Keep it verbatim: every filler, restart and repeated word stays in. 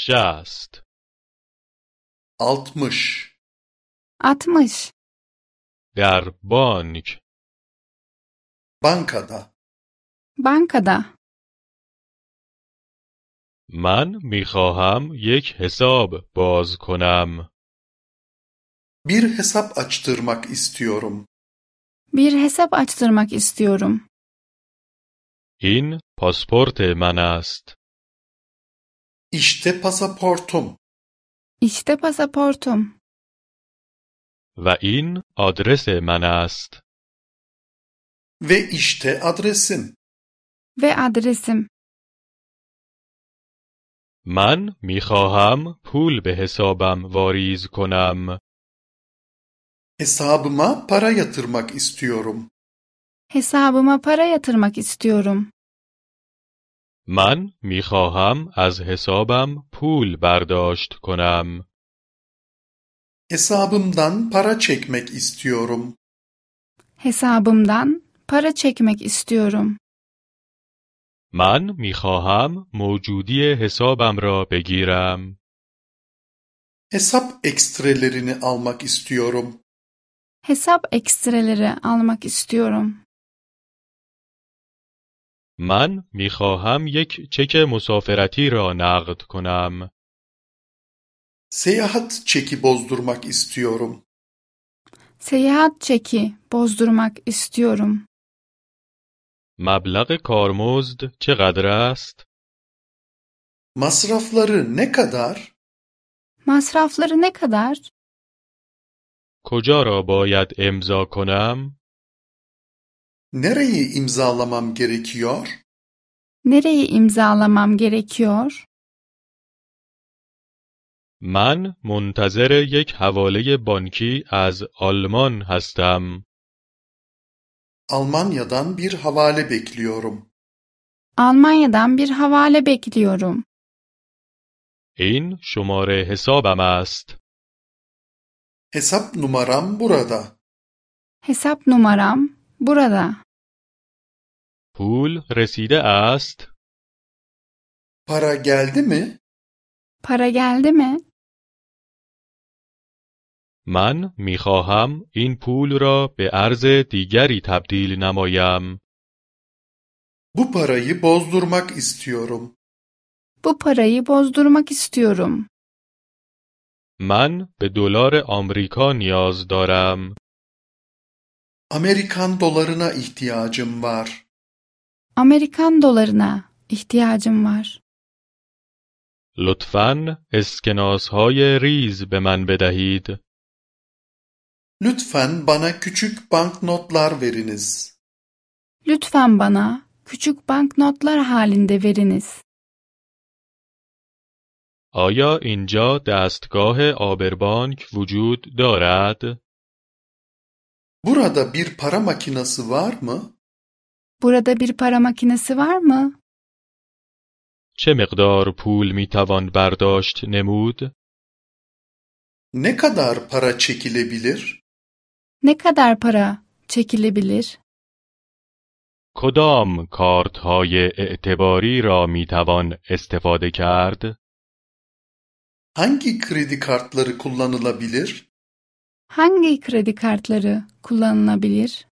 شست altmış altmış. در بانک bankada Bankada. من میخواهم یک حساب باز کنم. bir hesap açtırmak istiyorum. Bir hesap açtırmak istiyorum. این پاسپورت من است. İşte pasaportum İşte pasaportum. و این آدرس من است. ve işte adresim. Ve adresim. من میخواهم پول به حسابم واریز کنم. Hesabıma para yatırmak istiyorum. Hesabıma para yatırmak istiyorum. من میخواهم از حسابم پول برداشت کنم. Hesabımdan para çekmek istiyorum. Hesabımdan para çekmek istiyorum. من میخواهم موجودی حسابم را بگیرم. Hesap ekstrelerini almak istiyorum. Hesap ekstreleri almak istiyorum. من میخواهم یک چک مسافرتی را نقد کنم. Seyahat çeki bozdurmak istiyorum. Seyahat çeki bozdurmak istiyorum. مبلغ کارمزد چقدر است؟ Masrafları ne kadar? Masrafları ne kadar? کجا را باید امضا کنم؟ Nereyi imzalamam gerekiyor? Nereyi imzalamam gerekiyor? من منتظر یک حواله بانکی از آلمان هستم. Almanya'dan bir havale bekliyorum. Almanya'dan bir havale bekliyorum. این شماره حسابم است. Hesap numaram burada. Hesap numaram burada. پول رسیده است؟ Para geldi mi? Para geldi mi? من میخواهم این پول را به ارز دیگری تبدیل نمایم. Bu parayı bozdurmak istiyorum. Bu parayı bozdurmak istiyorum. من به دلار آمریکا نیاز دارم. Amerikan dolarına ihtiyacım var. Amerikan dolarına ihtiyacım var. لطفاً اسکناسهای ریز به من بدهید. Lütfen bana küçük banknotlar veriniz. Lütfen bana küçük banknotlar halinde veriniz. آیا اینجا دستگاه آبربانک وجود دارد؟ Burada bir para makinesi var mı? Burada bir para makinesi var mı? چه مقدار پول میتوان برداشت نمود؟ Ne kadar para çekilebilir? Ne kadar para çekilebilir? کدام کارت های اعتباری را میتوان استفاده کرد؟ Hangi kredi kartları kullanılabilir? Hangi kredi kartları kullanılabilir?